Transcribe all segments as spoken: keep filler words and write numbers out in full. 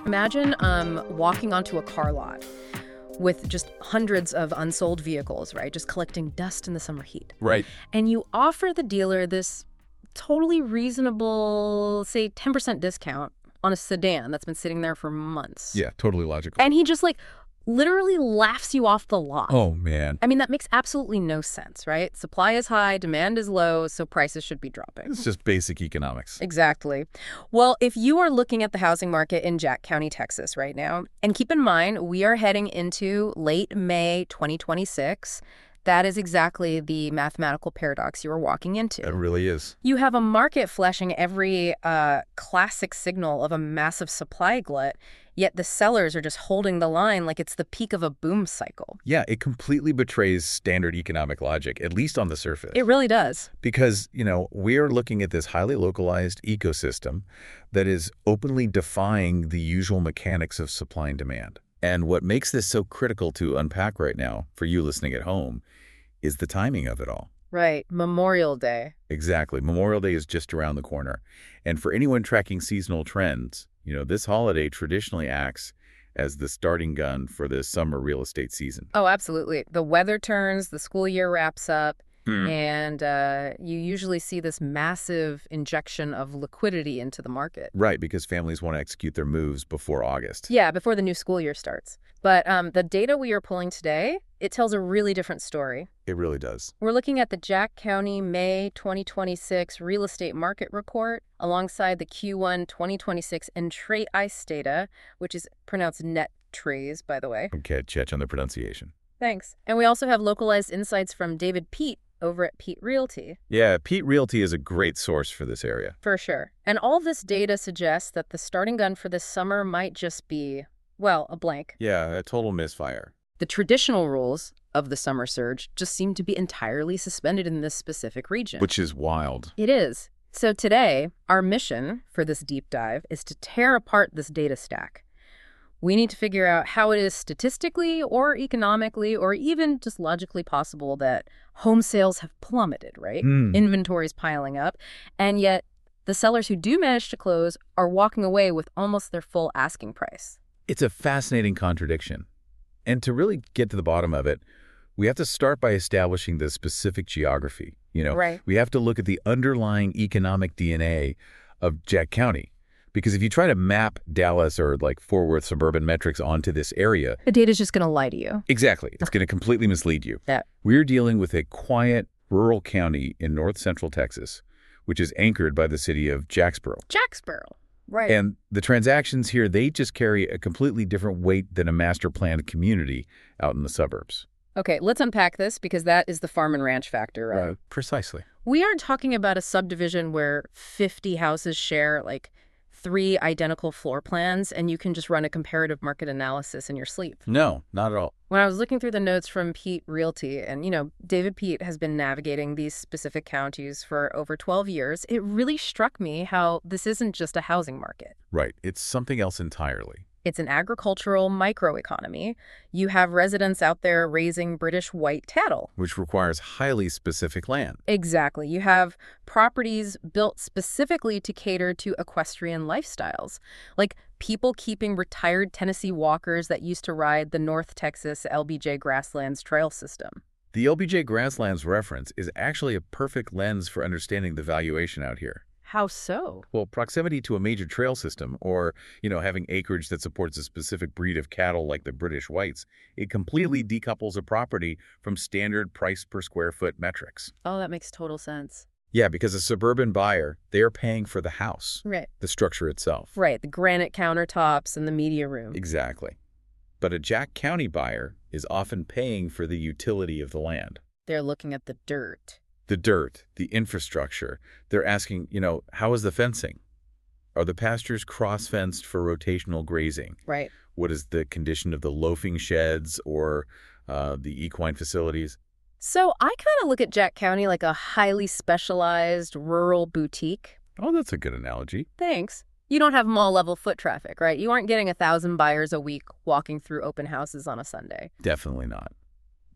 Imagine um, walking onto a car lot with just hundreds of unsold vehicles, right? Just collecting dust in the summer heat. Right. And you offer the dealer this totally reasonable, say, ten percent discount on a sedan that's been sitting there for months. Yeah, totally logical. And he just, like, literally laughs you off the lot. Oh, man. I mean, that makes absolutely no sense, right? Supply is high, demand is low, so prices should be dropping. It's just basic economics. Exactly. Well, if you are looking at the housing market in Jack County, Texas right now, and keep in mind, we are heading into late May twenty twenty-six, that is exactly the mathematical paradox you are walking into. It really is. You have a market flashing every uh, classic signal of a massive supply glut, yet the sellers are just holding the line like it's the peak of a boom cycle. Yeah, it completely betrays standard economic logic, at least on the surface. It really does. Because, you know, we're looking at this highly localized ecosystem that is openly defying the usual mechanics of supply and demand. And what makes this so critical to unpack right now, for you listening at home, is the timing of it all. Right. Memorial Day. Exactly. Memorial Day is just around the corner. And for anyone tracking seasonal trends, you know, this holiday traditionally acts as the starting gun for the summer real estate season. Oh, absolutely. The weather turns, the school year wraps up, Hmm. and uh, you usually see this massive injection of liquidity into the market. Right, because families want to execute their moves before August. Yeah, before the new school year starts. But um, the data we are pulling today, it tells a really different story. It really does. We're looking at the Jack County May twenty twenty-six Real Estate Market Report alongside the Q one twenty twenty-six Entray ICE data, which is pronounced net trays, by the way. Okay, catch on the pronunciation. Thanks. And we also have localized insights from David Pete over at Pete Realty. Yeah, Pete Realty is a great source for this area. For sure. And all this data suggests that the starting gun for this summer might just be, well, a blank. Yeah, a total misfire. The traditional rules of the summer surge just seem to be entirely suspended in this specific region. Which is wild. It is. So today, our mission for this deep dive is to tear apart this data stack. We need to figure out how it is statistically or economically or even just logically possible that home sales have plummeted, right? Hmm. Inventory's piling up, and yet the sellers who do manage to close are walking away with almost their full asking price. It's a fascinating contradiction. And to really get to the bottom of it, we have to start by establishing the specific geography. You know, Right. we have to look at the underlying economic D N A of Jack County. Because if you try to map Dallas or like Fort Worth suburban metrics onto this area, The data's just going to lie to you. exactly, it's going to completely mislead you. Yeah. We're dealing with a quiet, rural county in north central Texas, which is anchored by the city of Jacksboro. Jacksboro. Right. And the transactions here, they just carry a completely different weight than a master planned community out in the suburbs. Okay, let's unpack this because that is the farm and ranch factor, right? Precisely. We aren't talking about a subdivision where fifty houses share like three identical floor plans and you can just run a comparative market analysis in your sleep. No, not at all. When I was looking through the notes from Pete Realty, and, you know, David Pete has been navigating these specific counties for over twelve years, it really struck me how this isn't just a housing market. Right. It's something else entirely. It's an agricultural microeconomy. You have residents out there raising British white cattle. Which requires highly specific land. Exactly. You have properties built specifically to cater to equestrian lifestyles, like people keeping retired Tennessee walkers that used to ride the North Texas L B J Grasslands trail system. The L B J Grasslands reference is actually a perfect lens for understanding the valuation out here. How so? Well, proximity to a major trail system or, you know, having acreage that supports a specific breed of cattle like the British Whites, it completely decouples a property from standard price per square foot metrics. Oh, that makes total sense. Yeah, because a suburban buyer, they're paying for the house, Right. the structure itself. Right, the granite countertops and the media room. Exactly. But a Jack County buyer is often paying for the utility of the land. They're looking at the dirt. The dirt, the infrastructure. They're asking, you know, how is the fencing? Are the pastures cross-fenced for rotational grazing? Right. What is the condition of the loafing sheds or uh, the equine facilities? So I kind of look at Jack County like a highly specialized rural boutique. Oh, that's a good analogy. Thanks. You don't have mall-level foot traffic, right? You aren't getting a thousand buyers a week walking through open houses on a Sunday. Definitely not.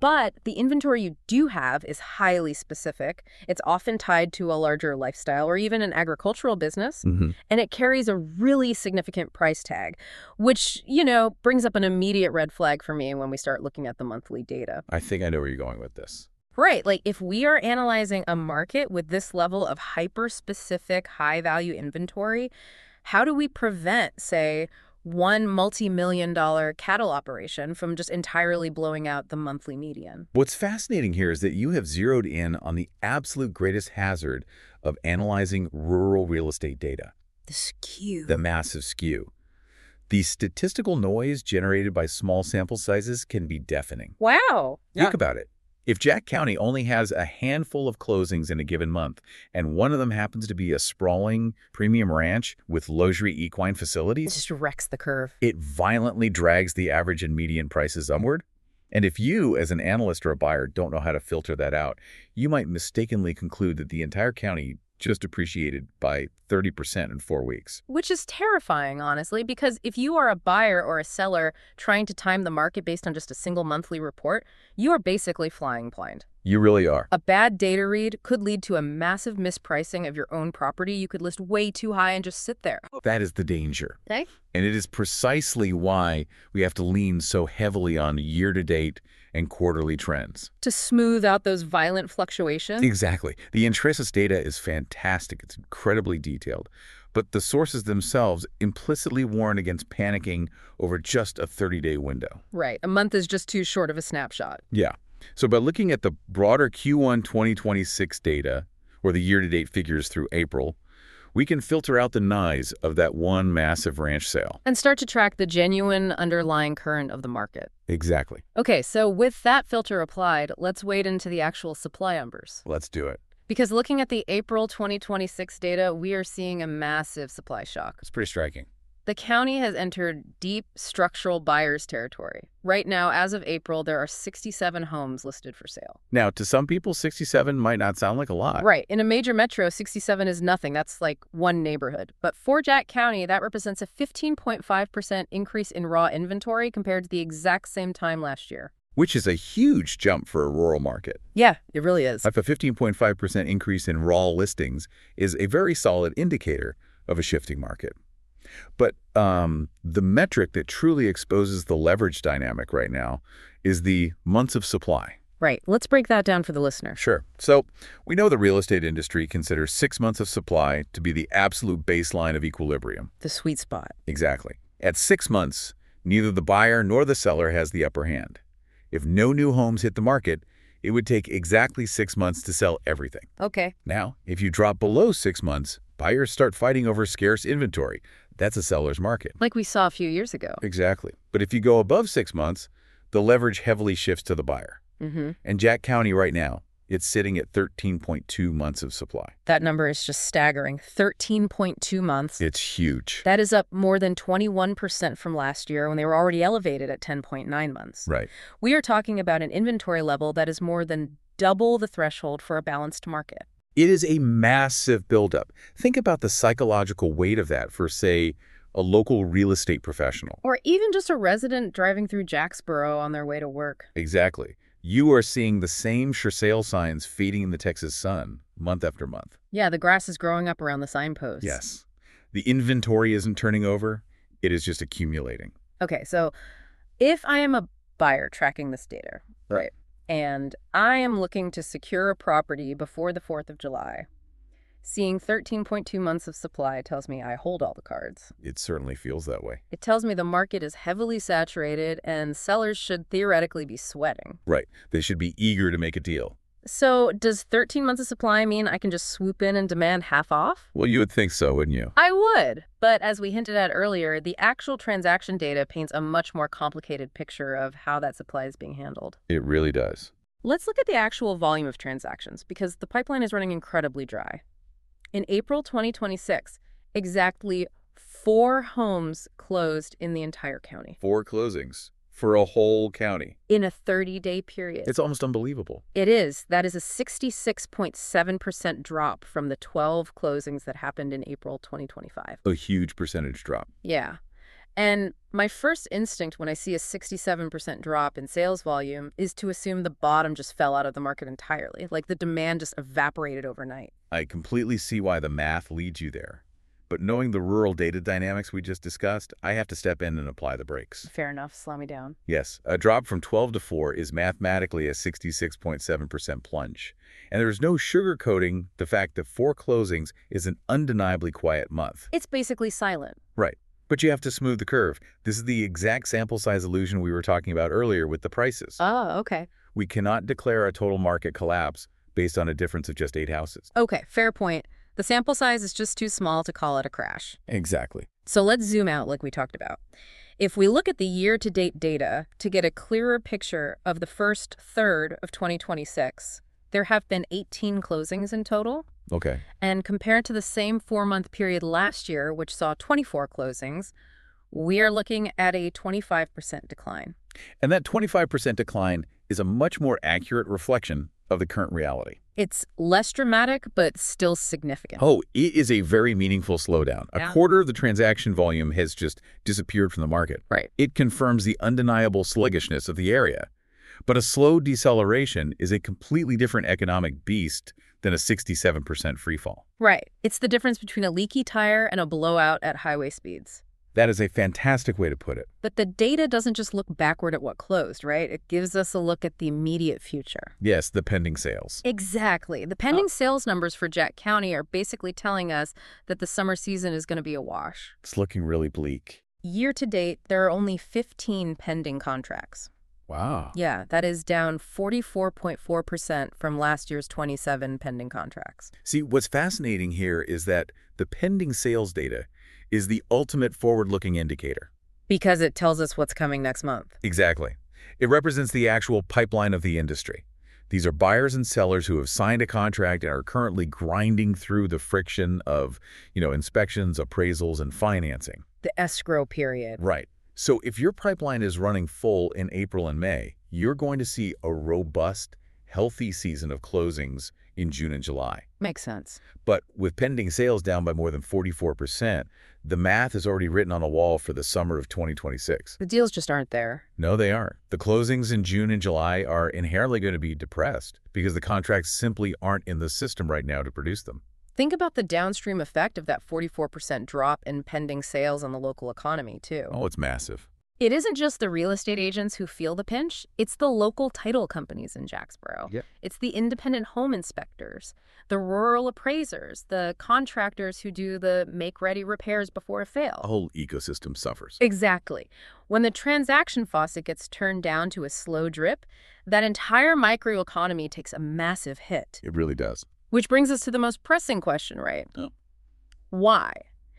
But the inventory you do have is highly specific. It's often tied to a larger lifestyle or even an agricultural business, Mm-hmm. and it carries a really significant price tag, which, you know, brings up an immediate red flag for me when we start looking at the monthly data. I think I know where you're going with this. Right, like if we are analyzing a market with this level of hyper-specific, high-value inventory, how do we prevent, say, one multi-million dollar cattle operation from just entirely blowing out the monthly median? What's fascinating here is that you have zeroed in on the absolute greatest hazard of analyzing rural real estate data, The skew. the massive skew. The statistical noise generated by small sample sizes can be deafening. Wow. Think about it. If Jack County only has a handful of closings in a given month, and one of them happens to be a sprawling premium ranch with luxury equine It facilities, just wrecks the curve. it violently drags the average and median prices upward. And if you, as an analyst or a buyer, don't know how to filter that out, you might mistakenly conclude that the entire county just appreciated by thirty percent in four weeks. Which is terrifying, honestly, because if you are a buyer or a seller trying to time the market based on just a single monthly report, you are basically flying blind. You really are. A bad data read could lead to a massive mispricing of your own property. You could list way too high and just sit there. That is the danger. Okay. And it is precisely why we have to lean so heavily on year-to-date and quarterly trends. To smooth out those violent fluctuations. Exactly. The Intresis data is fantastic. It's incredibly detailed. But the sources themselves implicitly warn against panicking over just a thirty-day window. Right. A month is just too short of a snapshot. Yeah. So by looking at the broader Q one twenty twenty-six data, or the year-to-date figures through April, we can filter out the noise of that one massive ranch sale. And start to track the genuine underlying current of the market. Exactly. Okay, so with that filter applied, let's wade into the actual supply numbers. Let's do it. Because looking at the April twenty twenty-six data, we are seeing a massive supply shock. It's pretty striking. The county has entered deep structural buyers territory. Right now, as of April, there are sixty-seven homes listed for sale. Now, to some people, sixty-seven might not sound like a lot. Right. In a major metro, sixty-seven is nothing. That's like one neighborhood. But for Jack County, that represents a fifteen point five percent increase in raw inventory compared to the exact same time last year. Which is a huge jump for a rural market. Yeah, it really is. If a fifteen point five percent increase in raw listings is a very solid indicator of a shifting market. But um, the metric that truly exposes the leverage dynamic right now is the months of supply. Right. Let's break that down for the listener. Sure. So we know the real estate industry considers six months of supply to be the absolute baseline of equilibrium. The sweet spot. Exactly. At six months, neither the buyer nor the seller has the upper hand. If no new homes hit the market, it would take exactly six months to sell everything. Okay. Now, if you drop below six months, buyers start fighting over scarce inventory. That's a seller's market. Like we saw a few years ago. Exactly. But if you go above six months, the leverage heavily shifts to the buyer. Mm-hmm. And Jack County right now, it's sitting at thirteen point two months of supply. That number is just staggering. thirteen point two months. It's huge. That is up more than twenty-one percent from last year when they were already elevated at ten point nine months. Right. We are talking about an inventory level that is more than double the threshold for a balanced market. It is a massive buildup. Think about the psychological weight of that for, say, a local real estate professional. Or even just a resident driving through Jacksboro on their way to work. Exactly. You are seeing the same for sale signs fading in the Texas sun month after month. Yeah, the grass is growing up around the signposts. Yes. The inventory isn't turning over. It is just accumulating. Okay, so if I am a buyer tracking this data, Right. right, and I am looking to secure a property before the fourth of July, seeing thirteen point two months of supply tells me I hold all the cards. It certainly feels that way. It tells me the market is heavily saturated and sellers should theoretically be sweating. Right. They should be eager to make a deal. So does thirteen months of supply mean I can just swoop in and demand half off? Well, you would think so, wouldn't you? I would, but as we hinted at earlier, the actual transaction data paints a much more complicated picture of how that supply is being handled. It really does. Let's look at the actual volume of transactions, because the pipeline is running incredibly dry. In April twenty twenty-six, exactly four homes closed in the entire county. Four closings for a whole county. In a thirty-day period. It's almost unbelievable. It is. That is a sixty-six point seven percent drop from the twelve closings that happened in April twenty twenty-five. A huge percentage drop. Yeah. And my first instinct when I see a sixty-seven percent drop in sales volume is to assume the bottom just fell out of the market entirely, like the demand just evaporated overnight. I completely see why the math leads you there. But knowing the rural data dynamics we just discussed, I have to step in and apply the brakes. Fair enough. Slow me down. Yes, a drop from twelve to four is mathematically a sixty-six point seven percent plunge. And there's no sugarcoating the fact that four closings is an undeniably quiet month. It's basically silent. Right. But you have to smooth the curve. This is the exact sample size illusion we were talking about earlier with the prices. Oh, okay. We cannot declare a total market collapse based on a difference of just eight houses. Okay, fair point. The sample size is just too small to call it a crash. Exactly. So let's zoom out like we talked about. If we look at the year-to-date data to get a clearer picture of the first third of twenty twenty-six, there have been eighteen closings in total. Okay. And compared to the same four-month period last year, which saw twenty-four closings, we are looking at a twenty-five percent decline. And that twenty-five percent decline is a much more accurate reflection of the current reality. It's less dramatic, but still significant. Oh, it is a very meaningful slowdown. Yeah. A quarter of the transaction volume has just disappeared from the market. Right. It confirms the undeniable sluggishness of the area. But a slow deceleration is a completely different economic beast than a sixty-seven percent freefall. Right. It's the difference between a leaky tire and a blowout at highway speeds. That is a fantastic way to put it. But the data doesn't just look backward at what closed, right? It gives us a look at the immediate future. Yes, the pending sales. Exactly. The pending sales numbers for Jack County are basically telling us that the summer season is going to be a wash. It's looking really bleak. Year to date, there are only fifteen pending contracts. Wow. Yeah, that is down forty-four point four percent from last year's twenty-seven pending contracts. See, what's fascinating here is that the pending sales data is the ultimate forward-looking indicator. Because it tells us what's coming next month. Exactly. It represents the actual pipeline of the industry. These are buyers and sellers who have signed a contract and are currently grinding through the friction of, you know, inspections, appraisals, and financing. The escrow period. Right. So if your pipeline is running full in April and May, you're going to see a robust, healthy season of closings in June and July. Makes sense. But with pending sales down by more than forty-four percent, the math is already written on the wall for the summer of twenty twenty-six. The deals just aren't there. No, they aren't. The closings in June and July are inherently going to be depressed because the contracts simply aren't in the system right now to produce them. Think about the downstream effect of that forty-four percent drop in pending sales on the local economy, too. Oh, it's massive. It isn't just the real estate agents who feel the pinch. It's the local title companies in Jacksboro. Yep. It's the independent home inspectors, the rural appraisers, the contractors who do the make-ready repairs before a fail. The whole ecosystem suffers. Exactly. When the transaction faucet gets turned down to a slow drip, that entire microeconomy takes a massive hit. It really does. Which brings us to the most pressing question, right? Oh. Why?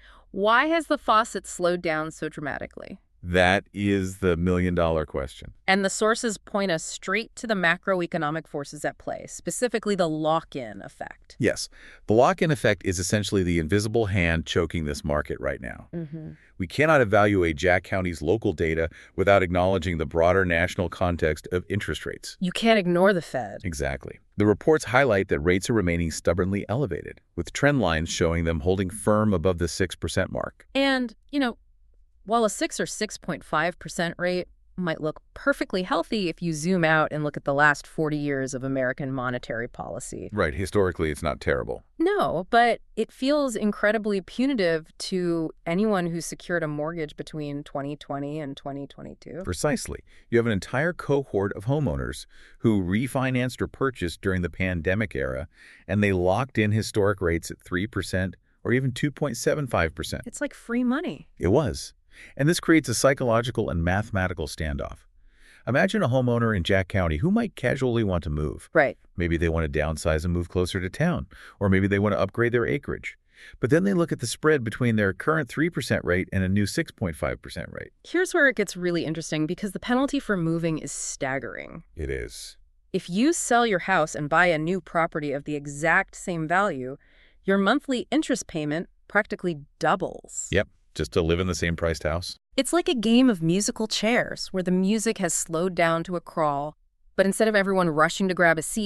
Why has the faucet slowed down so dramatically? That is the million-dollar question. And the sources point us straight to the macroeconomic forces at play, specifically the lock-in effect. Yes. The lock-in effect is essentially the invisible hand choking this market right now. Mm-hmm. We cannot evaluate Jack County's local data without acknowledging the broader national context of interest rates. You can't ignore the Fed. Exactly. The reports highlight that rates are remaining stubbornly elevated, with trend lines showing them holding firm above the six percent mark. And, you know, while a six or six point five percent rate might look perfectly healthy if you zoom out and look at the last forty years of American monetary policy. Right. Historically, it's not terrible. No, but it feels incredibly punitive to anyone who secured a mortgage between twenty twenty and twenty twenty-two. Precisely. You have an entire cohort of homeowners who refinanced or purchased during the pandemic era, and they locked in historic rates at three percent or even two point seven five percent. It's like free money. It was. And this creates a psychological and mathematical standoff. Imagine a homeowner in Jack County who might casually want to move. Right. Maybe they want to downsize and move closer to town, or maybe they want to upgrade their acreage. But then they look at the spread between their current three percent rate and a new six point five percent rate. Here's where it gets really interesting because the penalty for moving is staggering. It is. If you sell your house and buy a new property of the exact same value, your monthly interest payment practically doubles. Yep. Just to live in the same priced house? It's like a game of musical chairs where the music has slowed down to a crawl, but instead of everyone rushing to grab a seat,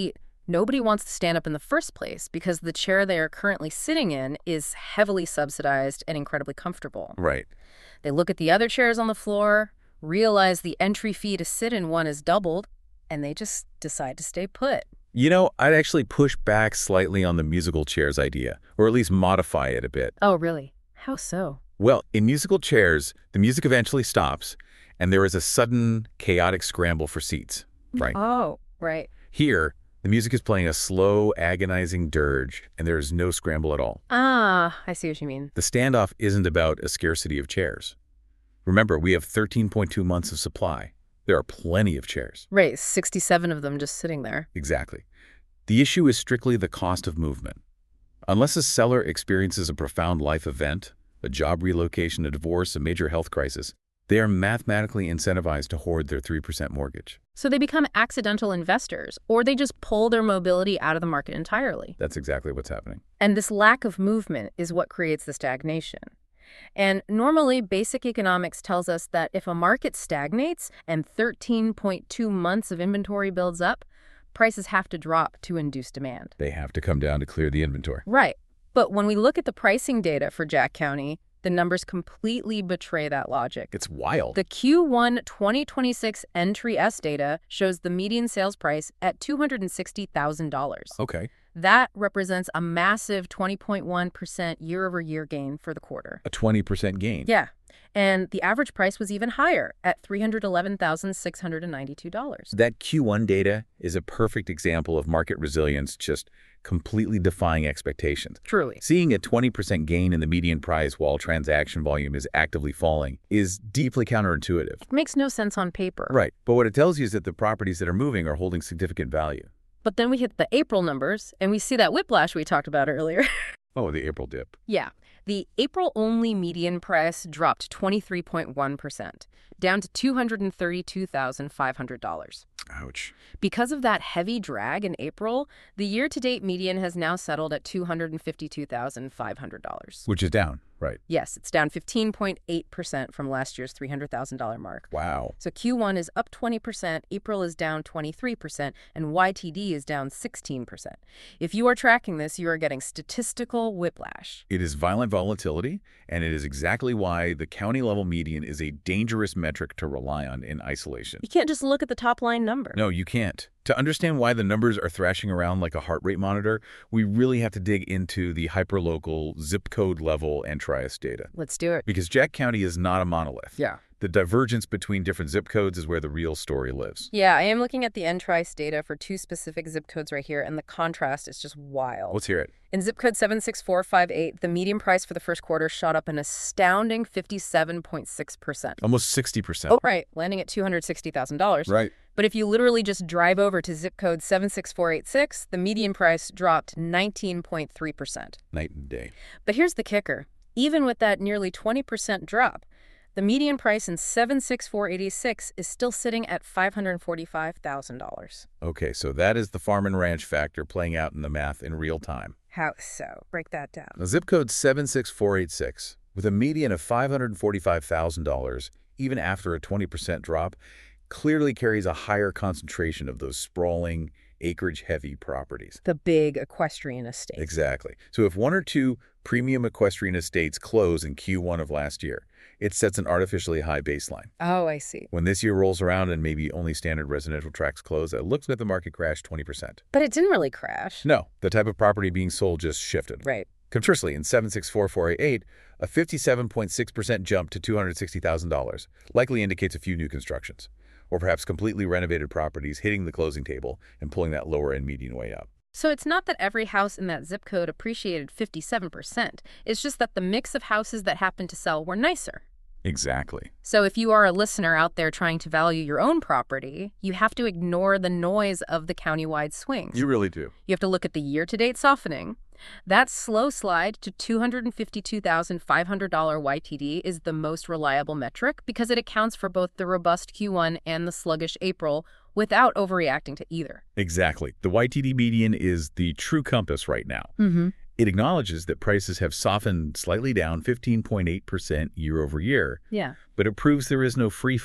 Nobody wants to stand up in the first place because the chair they are currently sitting in is heavily subsidized and incredibly comfortable. Right. They look at the other chairs on the floor, realize the entry fee to sit in one is doubled, and they just decide to stay put. You know, I'd actually push back slightly on the musical chairs idea, or at least modify it a bit. Oh, really? How so? Well, in musical chairs, the music eventually stops, and there is a sudden, chaotic scramble for seats, right? Oh, right. Here, the music is playing a slow, agonizing dirge, and there is no scramble at all. Ah, I see what you mean. The standoff isn't about a scarcity of chairs. Remember, we have thirteen point two months of supply. There are plenty of chairs. Right, sixty-seven of them just sitting there. Exactly. The issue is strictly the cost of movement. Unless a seller experiences a profound life event, a job relocation, a divorce, a major health crisis, they are mathematically incentivized to hoard their three percent mortgage. So they become accidental investors, or they just pull their mobility out of the market entirely. That's exactly what's happening. And this lack of movement is what creates the stagnation. And normally, basic economics tells us that if a market stagnates and thirteen point two months of inventory builds up, prices have to drop to induce demand. They have to come down to clear the inventory. Right. But when we look at the pricing data for Jack County, the numbers completely betray that logic. It's wild. The Q one twenty twenty-six Entry S data shows the median sales price at two hundred sixty thousand dollars. Okay. That represents a massive twenty point one percent year-over-year gain for the quarter. A twenty percent gain. Yeah. And the average price was even higher at three hundred eleven thousand six hundred ninety-two dollars. That Q one data is a perfect example of market resilience just completely defying expectations. Truly. Seeing a twenty percent gain in the median price while transaction volume is actively falling is deeply counterintuitive. It makes no sense on paper. Right. But what it tells you is that the properties that are moving are holding significant value. But then we hit the April numbers, and we see that whiplash we talked about earlier. Oh, the April dip. Yeah. The April-only median price dropped twenty-three point one percent, down to two hundred thirty-two thousand five hundred dollars. Ouch. Because of that heavy drag in April, the year-to-date median has now settled at two hundred fifty-two thousand five hundred dollars. Which is down, right? Yes, it's down fifteen point eight percent from last year's three hundred thousand dollars mark. Wow. So Q one is up twenty percent, April is down twenty-three percent, and Y T D is down sixteen percent. If you are tracking this, you are getting statistical whiplash. It is violent volatility, and it is exactly why the county-level median is a dangerous metric to rely on in isolation. You can't just look at the top-line number. No, you can't. To understand why the numbers are thrashing around like a heart rate monitor, we really have to dig into the hyperlocal zip code level Entry-S data. Let's do it. Because Jack County is not a monolith. Yeah. The divergence between different zip codes is where the real story lives. Yeah, I am looking at the Entry-S data for two specific zip codes right here, and the contrast is just wild. Let's hear it. In zip code seven six four five eight, the median price for the first quarter shot up an astounding fifty-seven point six percent. Almost sixty percent. Oh, right, landing at two hundred sixty thousand dollars. Right. But if you literally just drive over to zip code seven six four eight six, the median price dropped nineteen point three percent. Night and day. But here's the kicker. Even with that nearly twenty percent drop, the median price in seven six four eight six is still sitting at five hundred forty-five thousand dollars. Okay, so that is the farm and ranch factor playing out in the math in real time. How so? Break that down. Now, zip code seven six four eight six, with a median of five hundred forty-five thousand dollars, even after a twenty percent drop, clearly carries a higher concentration of those sprawling, acreage-heavy properties. The big equestrian estate. Exactly. So if one or two premium equestrian estates close in Q one of last year, it sets an artificially high baseline. Oh, I see. When this year rolls around and maybe only standard residential tracts close, it looks like the market crashed twenty percent. But it didn't really crash. No, the type of property being sold just shifted. Right. Conversely, in seven six four four eight eight, a fifty-seven point six percent jump to two hundred sixty thousand dollars likely indicates a few new constructions, or perhaps completely renovated properties hitting the closing table and pulling that lower end median way up. So it's not that every house in that zip code appreciated fifty-seven percent. It's just that the mix of houses that happened to sell were nicer. Exactly. So if you are a listener out there trying to value your own property, you have to ignore the noise of the countywide swings. You really do. You have to look at the year-to-date softening. That slow slide to two hundred fifty-two thousand five hundred dollars Y T D is the most reliable metric because it accounts for both the robust Q one and the sluggish April without overreacting to either. Exactly. The Y T D median is the true compass right now. Mm-hmm. It acknowledges that prices have softened slightly down fifteen point eight percent year over year, Yeah. but it proves there is no free fall.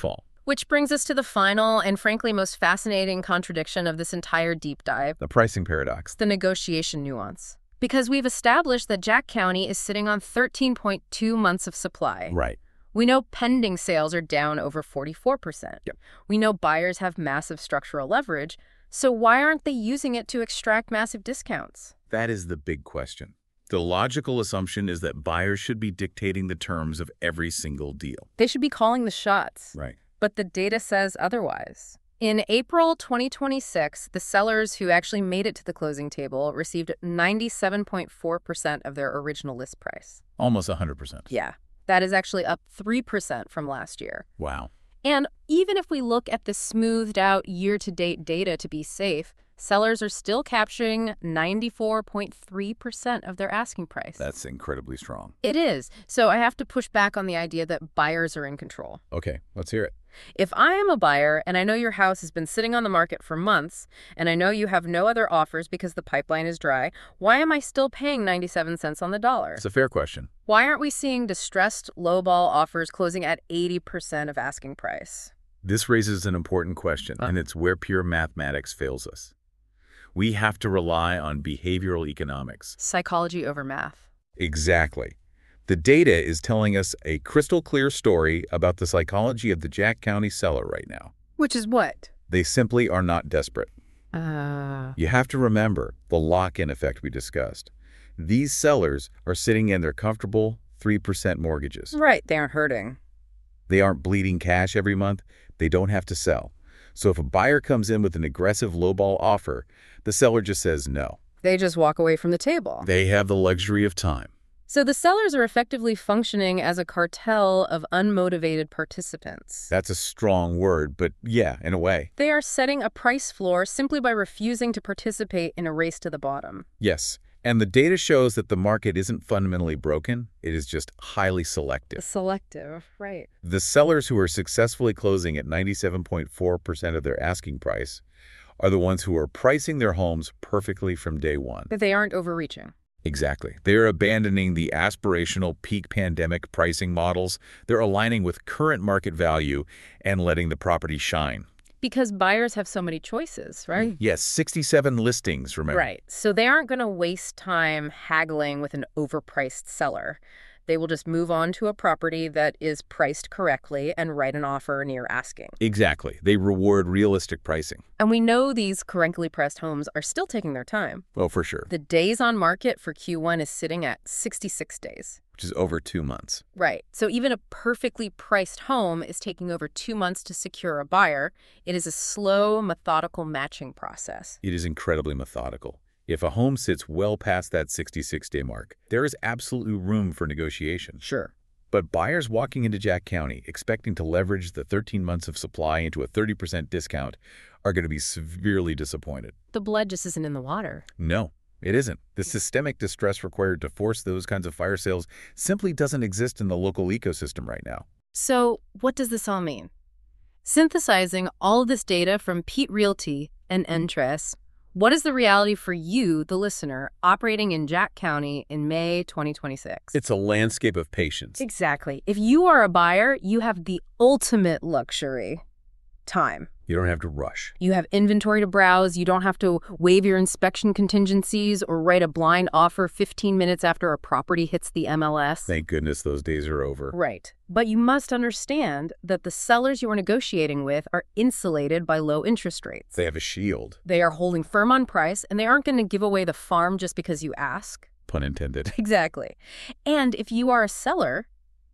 Which brings us to the final and frankly most fascinating contradiction of this entire deep dive, The pricing paradox. the negotiation nuance. Because we've established that Jack County is sitting on thirteen point two months of supply. Right. We know pending sales are down over forty-four percent. Yep. We know buyers have massive structural leverage, so why aren't they using it to extract massive discounts? That is the big question. The logical assumption is that buyers should be dictating the terms of every single deal. They should be calling the shots. Right. But the data says otherwise. In April twenty twenty-six, the sellers who actually made it to the closing table received ninety-seven point four percent of their original list price. Almost one hundred percent. Yeah, that is actually up three percent from last year. Wow. And even if we look at the smoothed out year-to-date data to be safe, sellers are still capturing ninety-four point three percent of their asking price. That's incredibly strong. It is. So I have to push back on the idea that buyers are in control. Okay, let's hear it. If I am a buyer and I know your house has been sitting on the market for months and I know you have no other offers because the pipeline is dry, why am I still paying ninety-seven cents on the dollar? It's a fair question. Why aren't we seeing distressed lowball offers closing at eighty percent of asking price? This raises an important question, Uh. and it's where pure mathematics fails us. We have to rely on behavioral economics. Psychology over math. Exactly. The data is telling us a crystal clear story about the psychology of the Jack County seller right now. Which is what? They simply are not desperate. Uh, You have to remember the lock-in effect we discussed. These sellers are sitting in their comfortable three percent mortgages. right, they aren't hurting. They aren't bleeding cash every month. They don't have to sell. So if a buyer comes in with an aggressive lowball offer, the seller just says no. They just walk away from the table. They have the luxury of time. So the sellers are effectively functioning as a cartel of unmotivated participants. That's a strong word, but yeah, in a way. They are setting a price floor simply by refusing to participate in a race to the bottom. Yes, and the data shows that the market isn't fundamentally broken. It is just highly selective. Selective, right. The sellers who are successfully closing at ninety-seven point four percent of their asking price are the ones who are pricing their homes perfectly from day one. But they aren't overreaching. Exactly. They're abandoning the aspirational peak pandemic pricing models. They're aligning with current market value and letting the property shine. Because buyers have so many choices, right? Yes, sixty-seven listings, remember. Right. So they aren't going to waste time haggling with an overpriced seller. They will just move on to a property that is priced correctly and write an offer near asking. Exactly. They reward realistic pricing. And we know these correctly priced homes are still taking their time. Well, for sure. The days on market for Q one is sitting at sixty-six days. Which is over two months. Right. So even a perfectly priced home is taking over two months to secure a buyer. It is a slow, methodical matching process. It is incredibly methodical. If a home sits well past that sixty-six day mark, there is absolutely room for negotiation. Sure. But buyers walking into Jack County expecting to leverage the thirteen months of supply into a thirty percent discount are going to be severely disappointed. The blood just isn't in the water. No, it isn't. The systemic distress required to force those kinds of fire sales simply doesn't exist in the local ecosystem right now. So what does this all mean? Synthesizing all of this data from Pete Realty and Entress, what is the reality for you, the listener, operating in Jack County in May twenty twenty-six? It's a landscape of patience. Exactly. If you are a buyer, you have the ultimate luxury: time. You don't have to rush. You have inventory to browse. You don't have to waive your inspection contingencies or write a blind offer fifteen minutes after a property hits the M L S. Thank goodness those days are over. Right. But you must understand that the sellers you are negotiating with are insulated by low interest rates. They have a shield. They are holding firm on price, and they aren't going to give away the farm just because you ask. Pun intended. Exactly. And if you are a seller,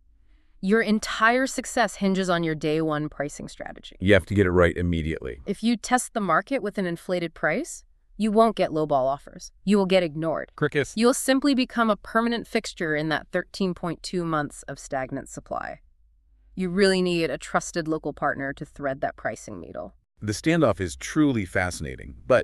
your entire success hinges on your day one pricing strategy. You have to get it right immediately. If you test the market with an inflated price, you won't get lowball offers. You will get ignored. Crickets. You'll simply become a permanent fixture in that thirteen point two months of stagnant supply. You really need a trusted local partner to thread that pricing needle. The standoff is truly fascinating, but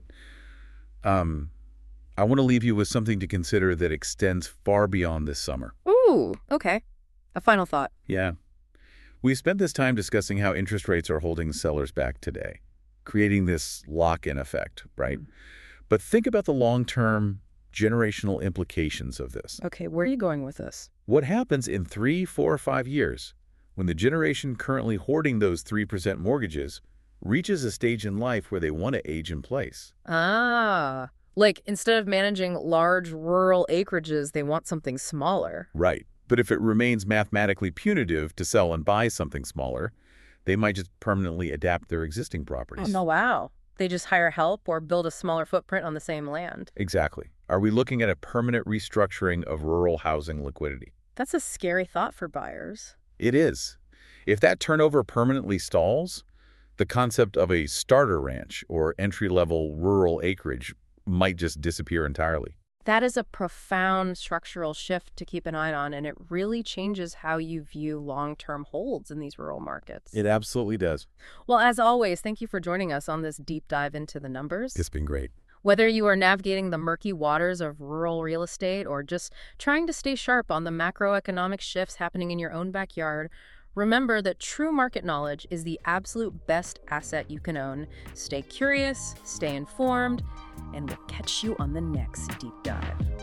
um, I want to leave you with something to consider that extends far beyond this summer. Ooh, okay. A final thought. Yeah. We spent this time discussing how interest rates are holding sellers back today, creating this lock-in effect, right? But think about the long-term generational implications of this. Okay, where are you going with this? What happens in three, four, or five years when the generation currently hoarding those three percent mortgages reaches a stage in life where they want to age in place. Ah, like instead of managing large rural acreages, they want something smaller. Right. But if it remains mathematically punitive to sell and buy something smaller, they might just permanently adapt their existing properties. Oh, wow. They just hire help or build a smaller footprint on the same land. Exactly. Are we looking at a permanent restructuring of rural housing liquidity? That's a scary thought for buyers. It is. If that turnover permanently stalls, the concept of a starter ranch or entry-level rural acreage might just disappear entirely. That is a profound structural shift to keep an eye on, and it really changes how you view long-term holds in these rural markets. It absolutely does. Well, as always, thank you for joining us on this deep dive into the numbers. It's been great. Whether you are navigating the murky waters of rural real estate or just trying to stay sharp on the macroeconomic shifts happening in your own backyard, remember that true market knowledge is the absolute best asset you can own. Stay curious, stay informed, and we'll catch you on the next deep dive.